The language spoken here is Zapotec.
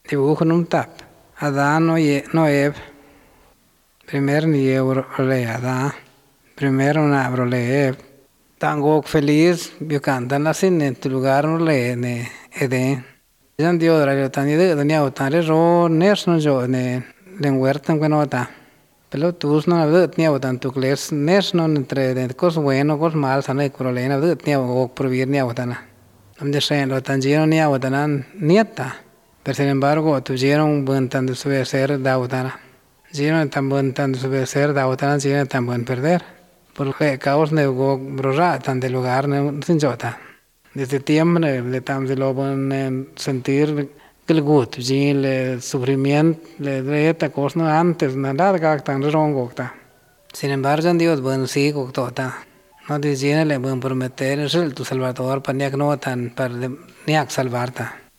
Dibujo num tap. Adán no Eve. Primer ni le Adán. Primero una le Eve. Tango feliz biucantan asin en tu lugar no le ne Edén. Jan Dios radio tan de doña tan ro ners no yo ne len huerta bueno ta. Pero tú no había ni tan tu clase ners no entre de cosas bueno cosas malas sana de corolena de ni o prohibir ni abotana. Am de sen lo tan lleno ni abotanan nieta. Pero sin embargo tuvieron buen tan de su ser da abotana. Lleno tan buen tan de su ser da abotana lleno tan buen perder. Porque caos ne go broja tan de lugar ne sin jota. Desde tiempo le tam de lo buen sentir que el gut, el sufrimiento le dreta cosa antes nada que tan rongo ta. Sin embargo, Dios buen sí tota. No te llena le buen prometer el tu salvador para no tan para ni salvarte.